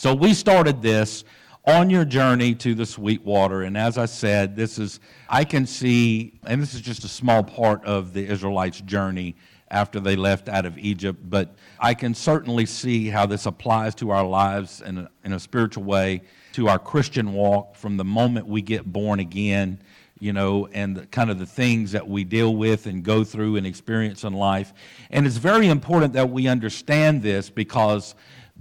So we started this on your journey to the sweet water. And as I said, I can see, and this is just a small part of the Israelites' journey after they left out of Egypt, but I can certainly see how this applies to our lives in a spiritual way, to our Christian walk from the moment we get born again, and the things that we deal with and go through and experience in life. And it's very important that we understand this because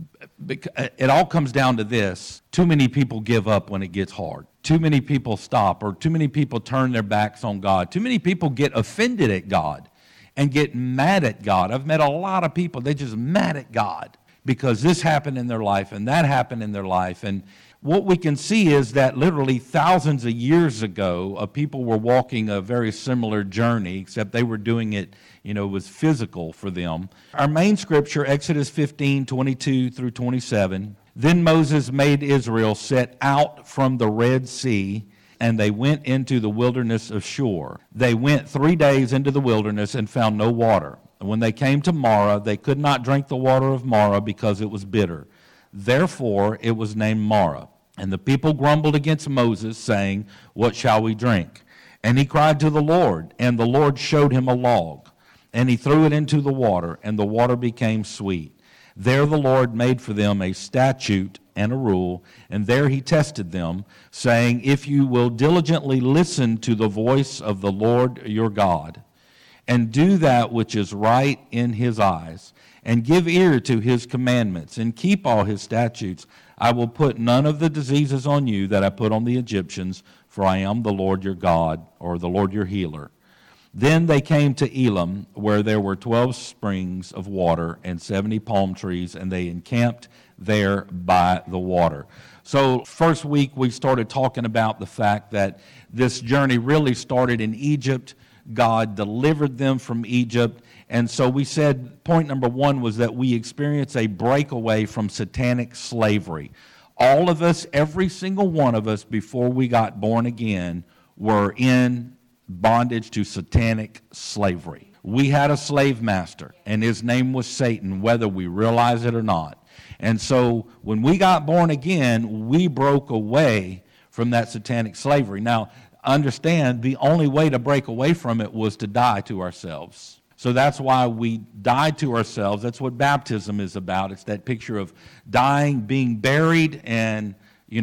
it all comes down to this. Too many people give up when it gets hard. Too many people stop, or too many people turn their backs on God. Too many people get offended at God and get mad at God. I've met a lot of people, they're just mad at God because this happened in their life and that happened in their life. And what we can see is that literally thousands of years ago, people were walking a very similar journey, except they were doing it, it was physical for them. Our main scripture, Exodus 15, 22 through 27. Then Moses made Israel set out from the Red Sea, and they went into the wilderness of Shur. They went 3 days into the wilderness and found no water. And when they came to Marah, they could not drink the water of Marah because it was bitter. Therefore, it was named Marah. And the people grumbled against Moses, saying, "What shall we drink?" And he cried to the Lord, and the Lord showed him a log. And he threw it into the water, and the water became sweet. There the Lord made for them a statute and a rule, and there he tested them, saying, "If you will diligently listen to the voice of the Lord your God, and do that which is right in his eyes, and give ear to his commandments, and keep all his statutes, I will put none of the diseases on you that I put on the Egyptians, for I am the Lord your God," or the Lord your healer. Then they came to Elim, where there were 12 springs of water and 70 palm trees, and they encamped there by the water. So first week we started talking about the fact that this journey really started in Egypt. God delivered them from Egypt. And so we said point number one was that we experience a breakaway from satanic slavery. All of us, every single one of us, before we got born again, were in bondage to satanic slavery. We had a slave master, and his name was Satan, whether we realize it or not. And so when we got born again, we broke away from that satanic slavery. Now, understand, the only way to break away from it was to die to ourselves. So that's why we died to ourselves. That's what baptism is about. It's that picture of dying, being buried, and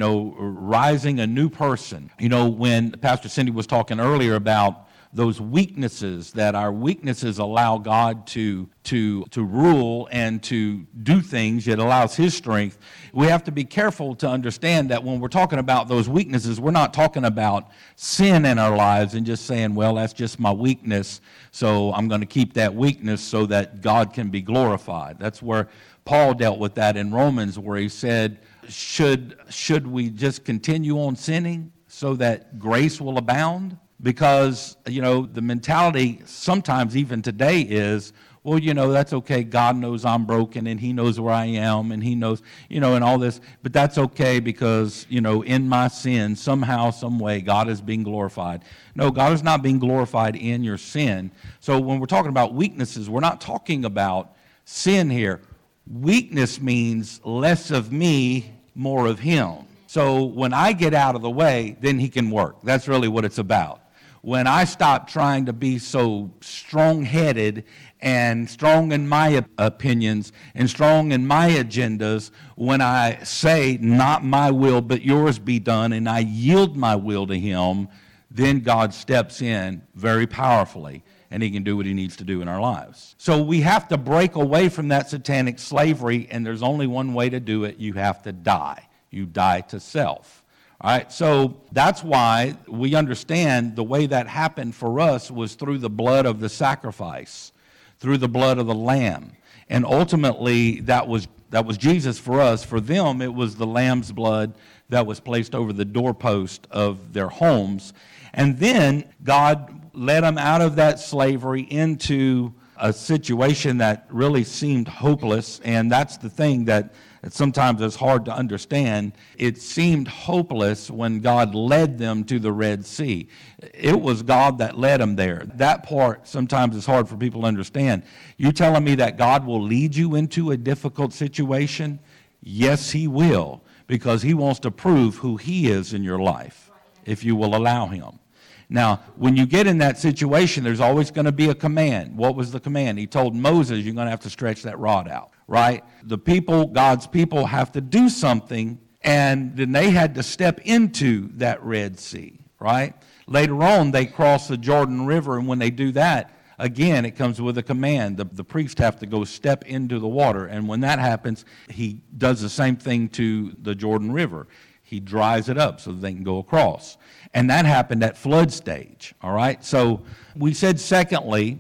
rising a new person. When Pastor Cindy was talking earlier about those weaknesses, that our weaknesses allow God to rule and to do things. It allows his strength. We have to be careful to understand that when we're talking about those weaknesses, we're not talking about sin in our lives and just saying, well, that's just my weakness, so I'm going to keep that weakness so that God can be glorified. That's where Paul dealt with that in Romans, where he said, should we just continue on sinning so that grace will abound? Because, the mentality sometimes even today is, well, that's okay. God knows I'm broken and he knows where I am and he knows, and all this. But that's okay because, in my sin, somehow, some way, God is being glorified. No, God is not being glorified in your sin. So when we're talking about weaknesses, we're not talking about sin here. Weakness means less of me, more of him. So when I get out of the way, then he can work. That's really what it's about. When I stop trying to be so strong-headed and strong in my opinions and strong in my agendas, when I say, not my will but yours be done, and I yield my will to him, then God steps in very powerfully, and he can do what he needs to do in our lives. So we have to break away from that satanic slavery, and there's only one way to do it. You have to die. You die to self. All right, so that's why we understand the way that happened for us was through the blood of the sacrifice, through the blood of the lamb. And ultimately, that was Jesus for us. For them, it was the lamb's blood that was placed over the doorpost of their homes. And then God led them out of that slavery into a situation that really seemed hopeless. And that's the thing that sometimes is hard to understand. It seemed hopeless when God led them to the Red Sea. It was God that led them there. That part sometimes is hard for people to understand. You telling me that God will lead you into a difficult situation? Yes, he will, because he wants to prove who he is in your life, if you will allow him. Now, when you get in that situation, there's always going to be a command. What was the command? He told Moses, you're going to have to stretch that rod out, right? The people, God's people, have to do something, and then they had to step into that Red Sea, right? Later on, they cross the Jordan River, and when they do that, again, it comes with a command. The priests have to go step into the water, and when that happens, he does the same thing to the Jordan River. He dries it up so that they can go across. And that happened at flood stage, all right? So we said, secondly,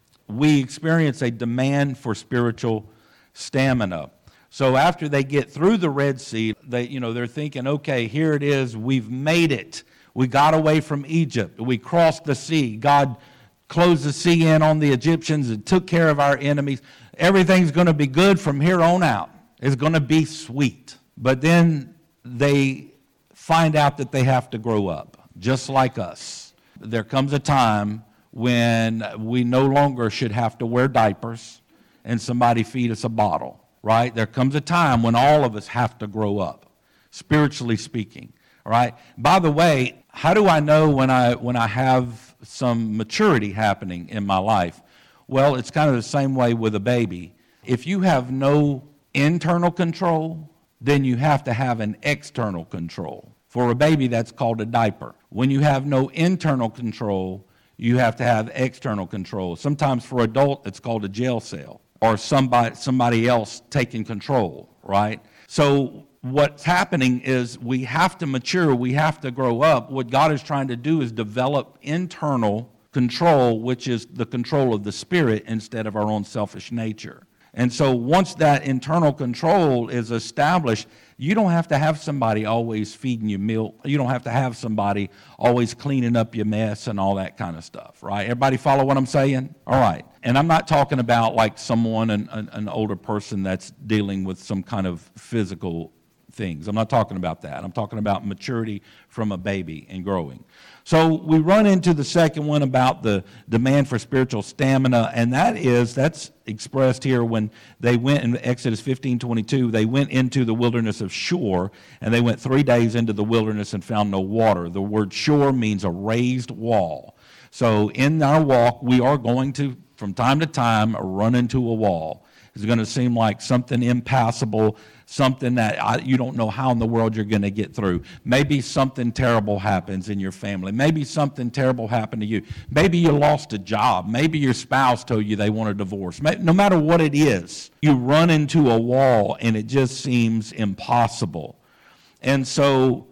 we experience a demand for spiritual stamina. So after they get through the Red Sea, they're thinking, okay, here it is. We've made it. We got away from Egypt. We crossed the sea. God closed the sea in on the Egyptians and took care of our enemies. Everything's going to be good from here on out. It's going to be sweet. But then they find out that they have to grow up, just like us. There comes a time when we no longer should have to wear diapers and somebody feed us a bottle, right? There comes a time when all of us have to grow up, spiritually speaking, all right? By the way, how do I know when I have some maturity happening in my life? Well, it's kind of the same way with a baby. If you have no internal control, then you have to have an external control. For a baby, that's called a diaper. When you have no internal control, you have to have external control. Sometimes for adult, it's called a jail cell, or somebody else taking control, right? So what's happening is we have to mature, we have to grow up. What God is trying to do is develop internal control, which is the control of the Spirit instead of our own selfish nature. And so once that internal control is established, you don't have to have somebody always feeding you milk. You don't have to have somebody always cleaning up your mess and all that kind of stuff, right? Everybody follow what I'm saying? All right. And I'm not talking about like someone, an older person that's dealing with some kind of physical things. I'm not talking about that. I'm talking about maturity from a baby and growing. So we run into the second one about the demand for spiritual stamina, and that's expressed here when they went in Exodus 15:22. They went into the wilderness of Shur, and they went 3 days into the wilderness and found no water. The word Shur means a raised wall. So in our walk, we are going to, from time to time, run into a wall. It's going to seem like something impassable, something that you don't know how in the world you're going to get through. Maybe something terrible happens in your family. Maybe something terrible happened to you. Maybe you lost a job. Maybe your spouse told you they want a divorce. No matter what it is, you run into a wall and it just seems impossible. And so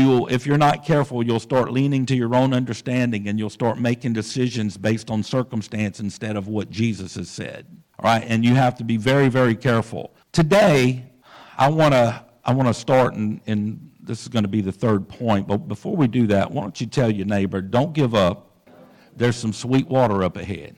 if you're not careful, you'll start leaning to your own understanding and you'll start making decisions based on circumstance instead of what Jesus has said. All right, and you have to be very, very careful. Today, I want to start, and this is going to be the third point, but before we do that, why don't you tell your neighbor, don't give up. There's some sweet water up ahead.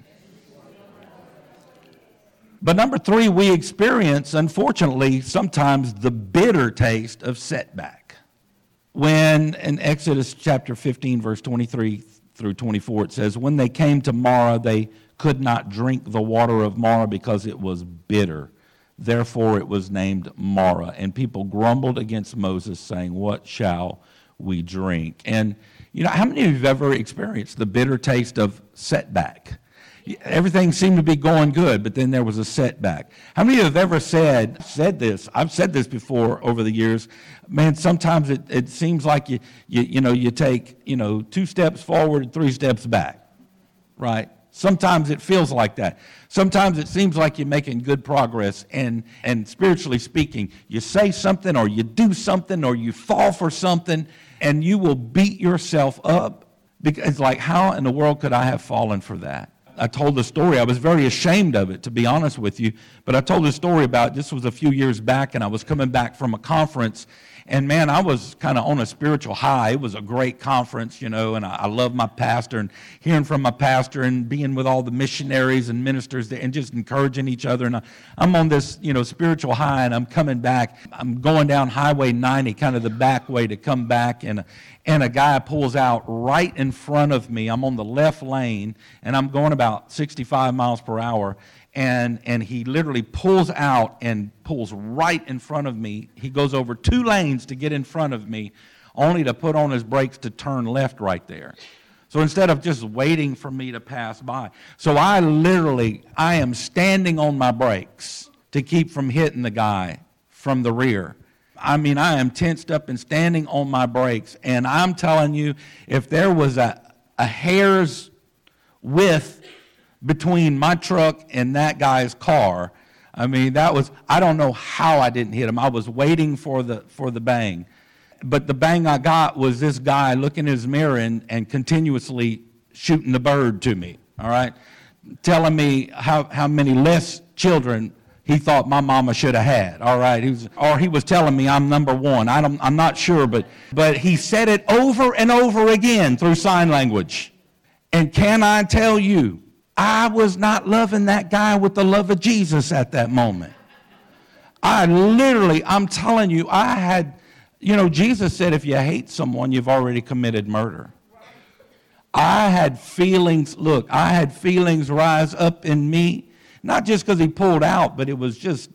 But number 3, we experience, unfortunately, sometimes the bitter taste of setback. When in Exodus chapter 15, verse 23 through 24, it says, when they came to Marah, they could not drink the water of Marah because it was bitter. Therefore it was named Marah. And people grumbled against Moses, saying, what shall we drink? And, how many of you have ever experienced the bitter taste of setback? Everything seemed to be going good, but then there was a setback. How many of you have ever said this? I've said this before over the years. Man, sometimes it seems like you take 2 steps forward, 3 steps back, right? Sometimes it feels like that. Sometimes it seems like you're making good progress, and spiritually speaking, you say something or you do something or you fall for something, and you will beat yourself up. Because it's like, how in the world could I have fallen for that? I told the story. I was very ashamed of it, to be honest with you. But I told the story about, this was a few years back, and I was coming back from a conference. And man, I was kind of on a spiritual high. It was a great conference, and I love my pastor and hearing from my pastor and being with all the missionaries and ministers there and just encouraging each other. And I'm on this, spiritual high, and I'm coming back. I'm going down Highway 90, kind of the back way to come back, and a guy pulls out right in front of me. I'm on the left lane, and I'm going about 65 miles per hour. and he literally pulls out and pulls right in front of me. He goes over 2 lanes to get in front of me, only to put on his brakes to turn left right there. So instead of just waiting for me to pass by. So I am standing on my brakes to keep from hitting the guy from the rear. I mean, I am tensed up and standing on my brakes. And I'm telling you, if there was a hair's width between my truck and that guy's car, I mean, I don't know how I didn't hit him. I was waiting for the bang. But the bang I got was this guy looking in his mirror and continuously shooting the bird to me, all right? Telling me how many less children he thought my mama should have had, all right? He was telling me I'm number one. I'm not sure, but he said it over and over again through sign language. And can I tell you, I was not loving that guy with the love of Jesus at that moment. I'm telling you, Jesus said if you hate someone, you've already committed murder. I had feelings rise up in me, not just because he pulled out, but it was just,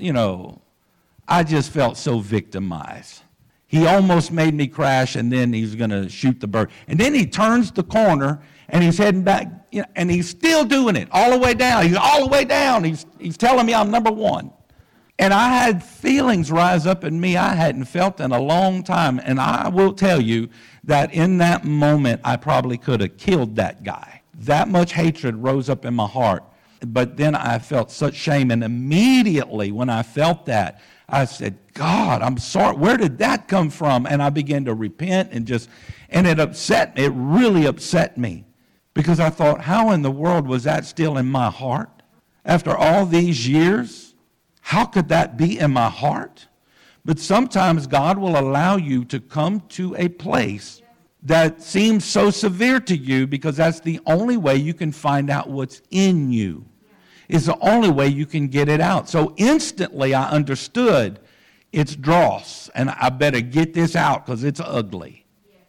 I just felt so victimized. He almost made me crash, and then he's going to shoot the bird. And then he turns the corner, and he's heading back, and he's still doing it all the way down. He's all the way down. He's telling me I'm number one. And I had feelings rise up in me I hadn't felt in a long time. And I will tell you that in that moment, I probably could have killed that guy. That much hatred rose up in my heart. But then I felt such shame. And immediately when I felt that, I said, God, I'm sorry. Where did that come from? And I began to repent and it upset me. It really upset me. Because I thought, how in the world was that still in my heart? After all these years? How could that be in my heart? But sometimes God will allow you to come to a place that seems so severe to you because that's the only way you can find out what's in you. It's the only way you can get it out. So instantly I understood it's dross, and I better get this out because it's ugly.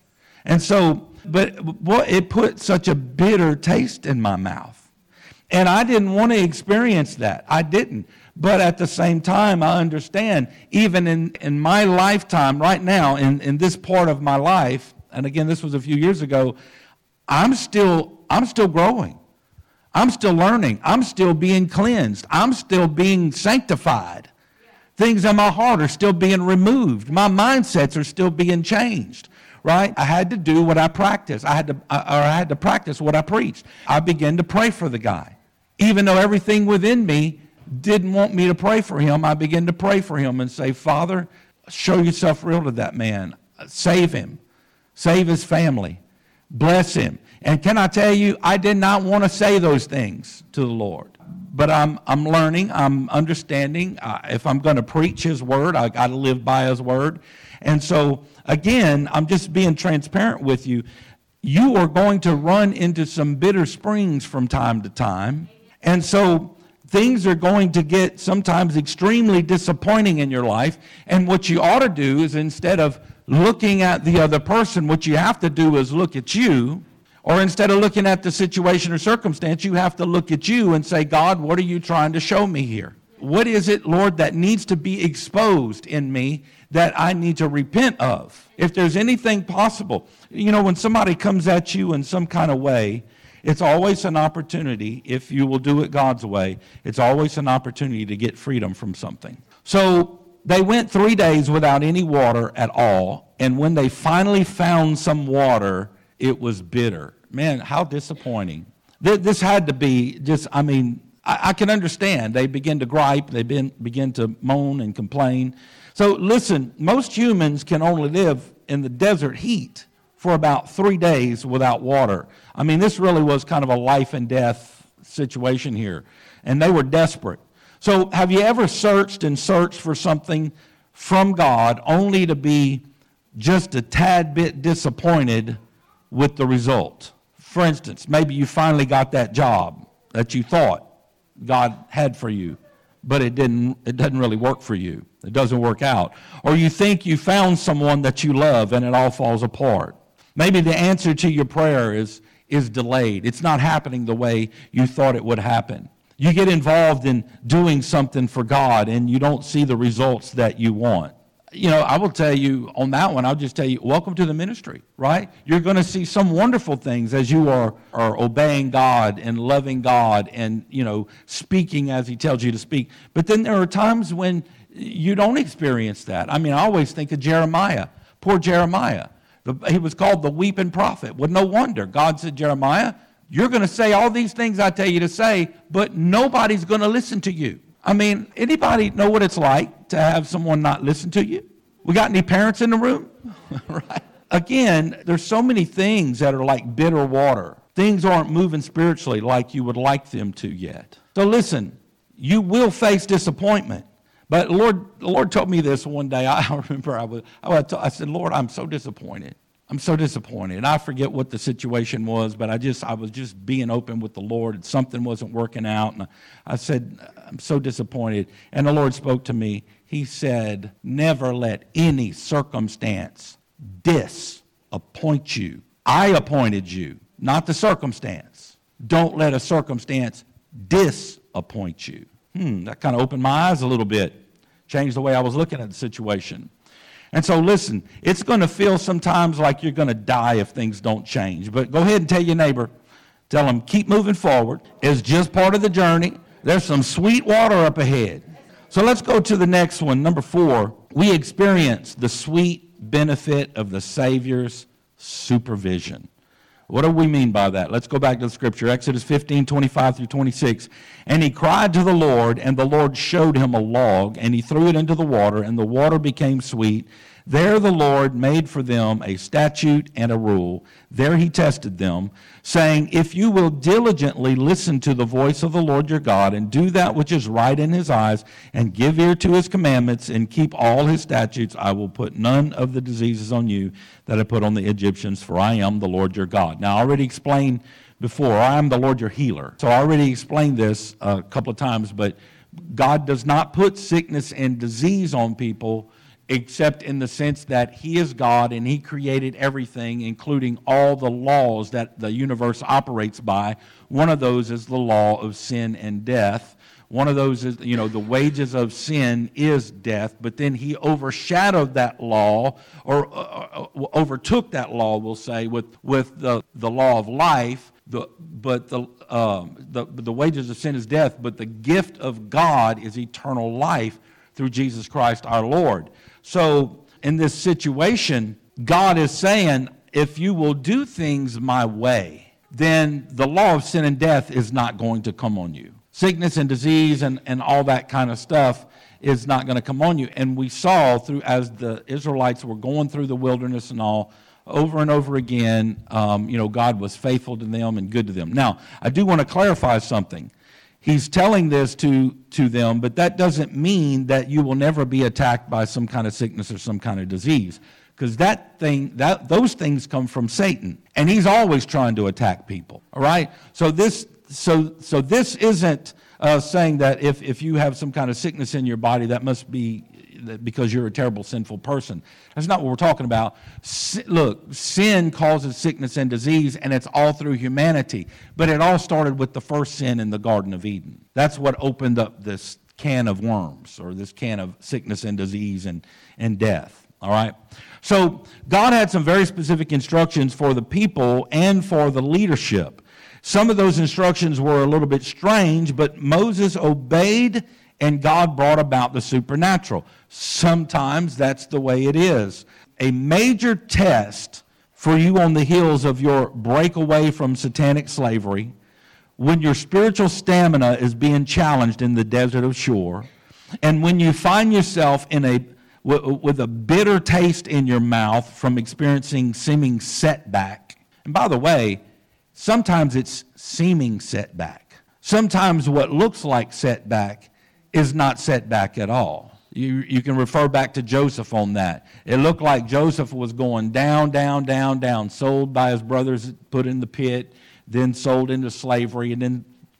And so, but it put such a bitter taste in my mouth. And I didn't want to experience that. I didn't. But at the same time, I understand, even in my lifetime right now, in this part of my life, and again, this was a few years ago, I'm still growing. I'm still learning. I'm still being cleansed. I'm still being sanctified. Things in my heart are still being removed. My mindsets are still being changed, right? I had to do what I practiced. I had to practice what I preached. I began to pray for the guy. Even though everything within me didn't want me to pray for him, I began to pray for him and say, Father, show yourself real to that man. Save him. Save his family. Bless him. And can I tell you, I did not want to say those things to the Lord. But I'm learning. I'm understanding. If I'm going to preach his word, I got to live by his word. And so, again, I'm just being transparent with you. You are going to run into some bitter springs from time to time. And so things are going to get sometimes extremely disappointing in your life. And what you ought to do is, instead of looking at the other person, what you have to do is look at you. Or instead of looking at the situation or circumstance, you have to look at you and say, God, what are you trying to show me here? What is it, Lord, that needs to be exposed in me that I need to repent of? If there's anything possible. When somebody comes at you in some kind of way, it's always an opportunity, if you will do it God's way, it's always an opportunity to get freedom from something. So they went 3 days without any water at all, and when they finally found some water, it was bitter. Man, how disappointing. This had to be I can understand. They begin to gripe, they begin to moan and complain. So listen, most humans can only live in the desert heat for about 3 days without water. This really was kind of a life and death situation here. And they were desperate. So have you ever searched for something from God only to be just a tad bit disappointed with the result? For instance, maybe you finally got that job that you thought God had for you, but it doesn't really work for you. It doesn't work out. Or you think you found someone that you love and it all falls apart. Maybe the answer to your prayer is delayed. It's not happening the way you thought it would happen. You get involved in doing something for God and you don't see the results that you want. I will tell you on that one, I'll just tell you, welcome to the ministry, right? You're going to see some wonderful things as you are obeying God and loving God and, speaking as he tells you to speak. But then there are times when you don't experience that. I always think of Jeremiah, poor Jeremiah. He was called the weeping prophet. Well, no wonder. God said, Jeremiah, you're going to say all these things I tell you to say, but nobody's going to listen to you. Anybody know what it's like to have someone not listen to you? We got any parents in the room? Right? Again, there's so many things that are like bitter water. Things aren't moving spiritually like you would like them to yet. So listen, you will face disappointment. But the Lord told me this one day. I remember I said, Lord, I'm so disappointed. I'm so disappointed. And I forget what the situation was, but I was just being open with the Lord, and something wasn't working out. And I said, I'm so disappointed. And the Lord spoke to me. He said, never let any circumstance disappoint you. I appointed you, not the circumstance. Don't let a circumstance disappoint you. That kind of opened my eyes a little bit, changed the way I was looking at the situation. And so listen, it's going to feel sometimes like you're going to die if things don't change. But go ahead and tell your neighbor, tell them, keep moving forward. It's just part of the journey. There's some sweet water up ahead. So let's go to the next one. Number 4, we experience the sweet benefit of the Savior's supervision. What do we mean by that? Let's go back to the scripture. Exodus 15:25 through 26. And he cried to the Lord, and the Lord showed him a log, and he threw it into the water, and the water became sweet. There the Lord made for them a statute and a rule. There he tested them, saying, if you will diligently listen to the voice of the Lord your God, and do that which is right in his eyes, and give ear to his commandments, and keep all his statutes, I will put none of the diseases on you that I put on the Egyptians, for I am the Lord your God. Now, I already explained before, I am the Lord your healer. So I already explained this a couple of times, but God does not put sickness and disease on people except in the sense that he is God and he created everything, including all the laws that the universe operates by. One of those is the law of sin and death. One of those is, the wages of sin is death, but then he overshadowed that law, or overtook that law, we'll say, with the law of life. But the wages of sin is death, but the gift of God is eternal life through Jesus Christ our Lord. So in this situation, God is saying, if you will do things my way, then the law of sin and death is not going to come on you. Sickness and disease and all that kind of stuff is not going to come on you. And we saw as the Israelites were going through the wilderness and all, over and over again, God was faithful to them and good to them. Now, I do want to clarify something. He's telling this to them, but that doesn't mean that you will never be attacked by some kind of sickness or some kind of disease, because those things come from Satan, and he's always trying to attack people. All right, so this isn't saying that if you have some kind of sickness in your body, that must be because you're a terrible sinful person. That's not what we're talking about. Look, sin causes sickness and disease, and it's all through humanity. But it all started with the first sin in the Garden of Eden. That's what opened up this can of worms, or this can of sickness and disease and death. All right? So God had some very specific instructions for the people and for the leadership. Some of those instructions were a little bit strange, but Moses obeyed, and God brought about the supernatural. Sometimes that's the way it is. A major test for you on the heels of your breakaway from satanic slavery, when your spiritual stamina is being challenged in the desert of Shur, and when you find yourself with a bitter taste in your mouth from experiencing seeming setback. And by the way, sometimes it's seeming setback. Sometimes what looks like setback is not setback at all. You can refer back to Joseph on that. It looked like Joseph was going down, down, down, down, sold by his brothers, put in the pit, then sold into slavery, and then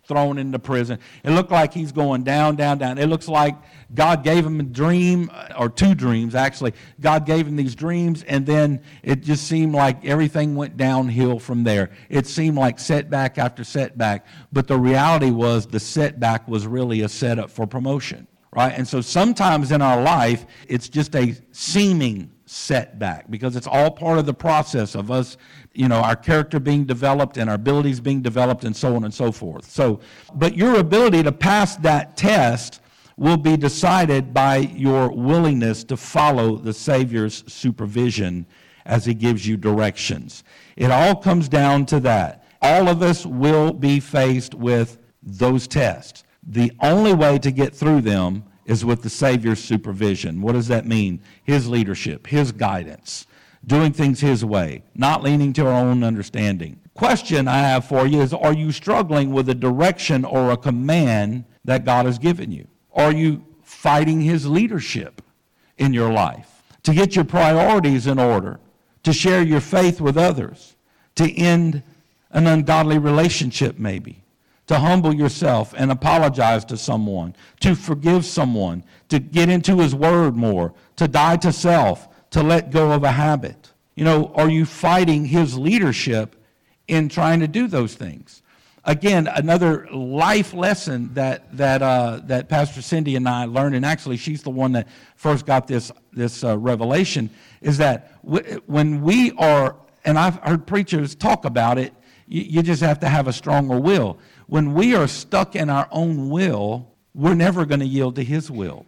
thrown into prison. It looked like he's going down, down, down. It looks like God gave him a dream, or two dreams, actually. God gave him these dreams, and then it just seemed like everything went downhill from there. It seemed like setback after setback, but the reality was the setback was really a setup for promotion, right? And so sometimes in our life, it's just a seeming setback because it's all part of the process of us, our character being developed and our abilities being developed and so on and so forth. So, but your ability to pass that test will be decided by your willingness to follow the Savior's supervision as he gives you directions. It all comes down to that. All of us will be faced with those tests. The only way to get through them is with the Savior's supervision. What does that mean? His leadership, his guidance, doing things his way, not leaning to our own understanding. Question I have for you is, are you struggling with a direction or a command that God has given you? Are you fighting his leadership in your life? To get your priorities in order, to share your faith with others, to end an ungodly relationship maybe, to humble yourself and apologize to someone, to forgive someone, to get into his word more, to die to self, to let go of a habit. Are you fighting his leadership in trying to do those things? Again, another life lesson that Pastor Cindy and I learned, and actually she's the one that first got this revelation, is that when we are, and I've heard preachers talk about it, you just have to have a stronger will. When we are stuck in our own will, we're never going to yield to his will.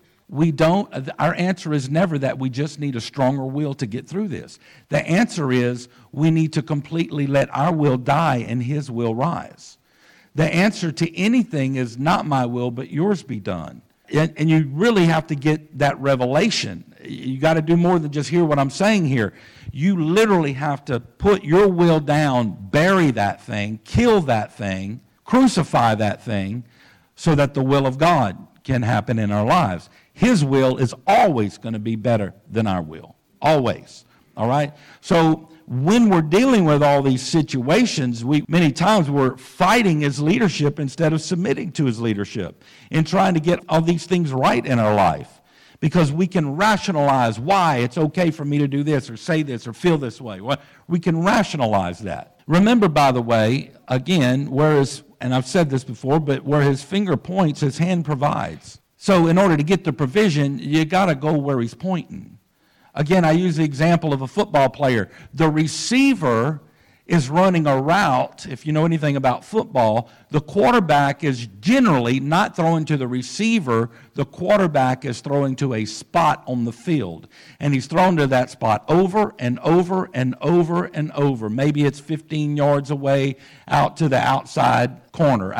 Our answer is never that we just need a stronger will to get through this. The answer is we need to completely let our will die and his will rise. The answer to anything is not my will, but yours be done. And you really have to get that revelation. You got to do more than just hear what I'm saying here. You literally have to put your will down, bury that thing, kill that thing, crucify that thing, so that the will of God can happen in our lives. His will is always going to be better than our will. Always. All right? So when we're dealing with all these situations, many times we're fighting his leadership instead of submitting to his leadership and trying to get all these things right in our life, because we can rationalize why it's okay for me to do this or say this or feel this way. We can rationalize that. Remember, by the way, again, and I've said this before, but where his finger points, his hand provides. So in order to get the provision, you got to go where he's pointing. Again, I use the example of a football player. The receiver is running a route. If you know anything about football, the quarterback is generally not throwing to the receiver. The quarterback is throwing to a spot on the field. And he's thrown to that spot over and over and over and over. Maybe it's 15 yards away out to the outside corner,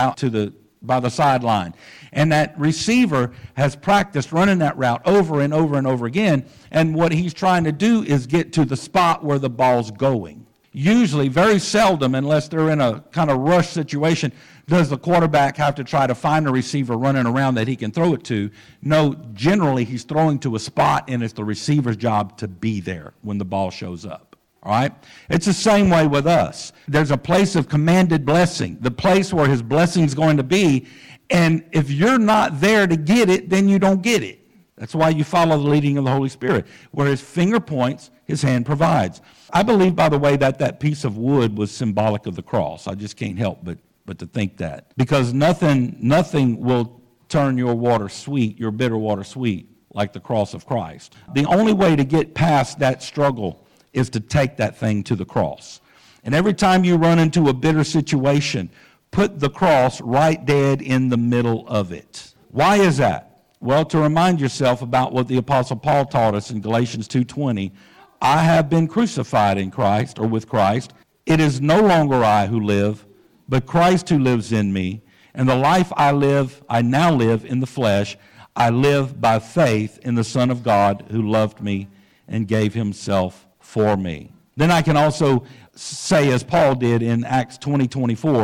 by the sideline. And that receiver has practiced running that route over and over and over again. And what he's trying to do is get to the spot where the ball's going. Usually, very seldom, unless they're in a kind of rush situation, does the quarterback have to try to find a receiver running around that he can throw it to. No, generally he's throwing to a spot, and it's the receiver's job to be there when the ball shows up. All right? It's the same way with us. There's a place of commanded blessing, the place where his blessing is going to be, and if you're not there to get it, then you don't get it. That's why you follow the leading of the Holy Spirit. Where his finger points, his hand provides. I believe, by the way, that piece of wood was symbolic of the cross. I just can't help but to think that. Because nothing will turn your water sweet, your bitter water sweet, like the cross of Christ. The only way to get past that struggle is to take that thing to the cross. And every time you run into a bitter situation, put the cross right dead in the middle of it. Why is that? Well, to remind yourself about what the Apostle Paul taught us in Galatians 2:20, I have been crucified in Christ, or with Christ. It is no longer I who live, but Christ who lives in me. And the life I now live in the flesh, I live by faith in the Son of God who loved me and gave himself for me. Then I can also say, as Paul did in Acts 20:24,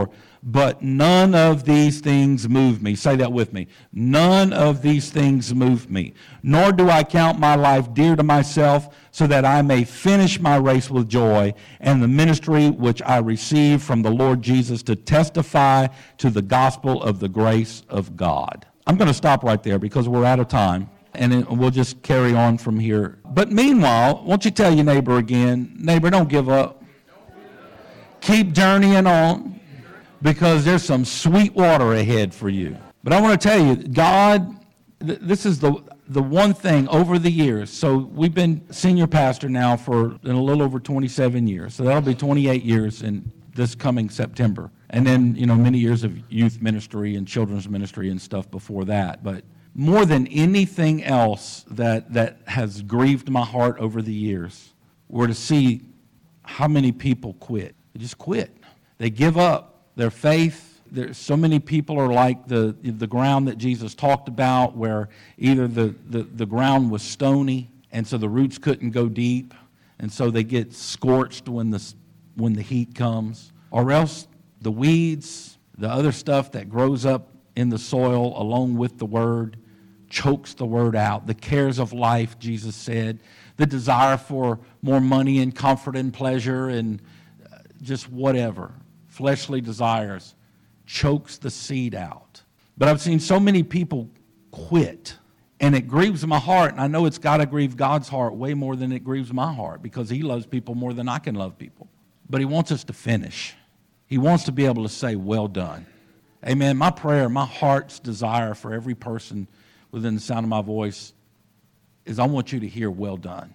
But none of these things move me. Say that with me. None of these things move me. Nor do I count my life dear to myself, so that I may finish my race with joy and the ministry which I received from the Lord Jesus to testify to the gospel of the grace of God. I'm going to stop right there because we're out of time, and we'll just carry on from here. But meanwhile, won't you tell your neighbor again, neighbor, don't give up. Keep journeying on, because there's some sweet water ahead for you. But I want to tell you, God, this is the one thing over the years. So we've been senior pastor now for a little over 27 years. So that'll be 28 years in this coming September. And then, many years of youth ministry and children's ministry and stuff before that. But more than anything else that has grieved my heart over the years were to see how many people quit. They just quit. They give up their faith. There's so many people are like the ground that Jesus talked about, where either the ground was stony, and so the roots couldn't go deep, and so they get scorched when the heat comes, or else the weeds, the other stuff that grows up in the soil along with the word, chokes the word out. The cares of life, Jesus said, the desire for more money and comfort and pleasure and just whatever, fleshly desires, chokes the seed out. But I've seen so many people quit, and it grieves my heart, and I know it's got to grieve God's heart way more than it grieves my heart, because he loves people more than I can love people. But he wants us to finish. He wants to be able to say, well done. Amen. My prayer, my heart's desire for every person within the sound of my voice is I want you to hear, well done.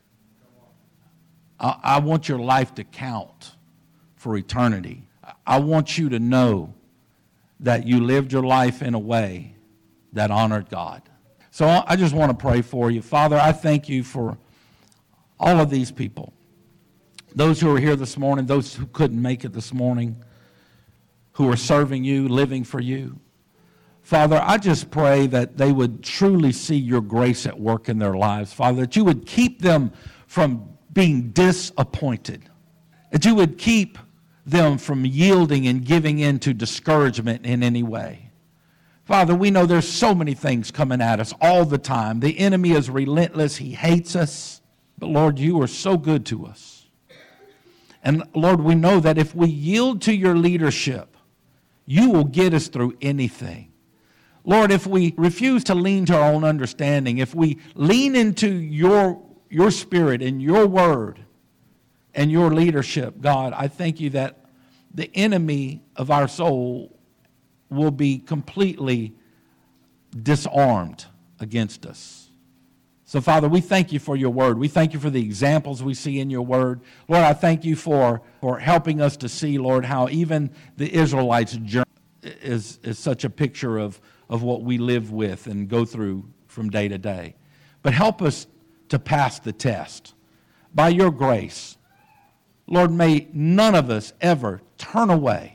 I want your life to count for eternity. I want you to know that you lived your life in a way that honored God. So I just want to pray for you. Father, I thank you for all of these people. Those who are here this morning, those who couldn't make it this morning, who are serving you, living for you. Father, I just pray that they would truly see your grace at work in their lives. Father, that you would keep them from being disappointed. That you would keep them from yielding and giving in to discouragement in any way. Father, we know there's so many things coming at us all the time. The enemy is relentless. He hates us. But Lord, you are so good to us. And Lord, we know that if we yield to your leadership, you will get us through anything. Lord, if we refuse to lean to our own understanding, if we lean into your spirit and your word and your leadership, God, I thank you that the enemy of our soul will be completely disarmed against us. So, Father, we thank you for your word. We thank you for the examples we see in your word. Lord, I thank you for helping us to see, Lord, how even the Israelites' journey is such a picture of what we live with and go through from day to day. But help us to pass the test. By your grace, Lord, may none of us ever turn away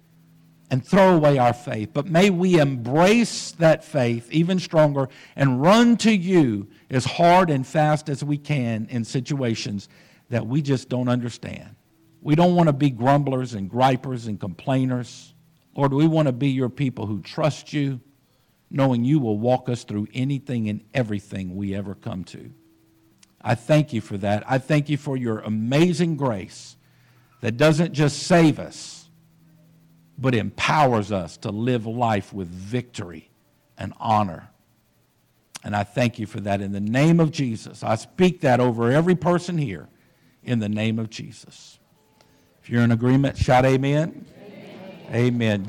and throw away our faith, but may we embrace that faith even stronger and run to you as hard and fast as we can in situations that we just don't understand. We don't want to be grumblers and gripers and complainers. Lord, we want to be your people who trust you, knowing you will walk us through anything and everything we ever come to. I thank you for that. I thank you for your amazing grace that doesn't just save us, but empowers us to live life with victory and honor. And I thank you for that in the name of Jesus. I speak that over every person here in the name of Jesus. If you're in agreement, shout amen. Amen. Amen.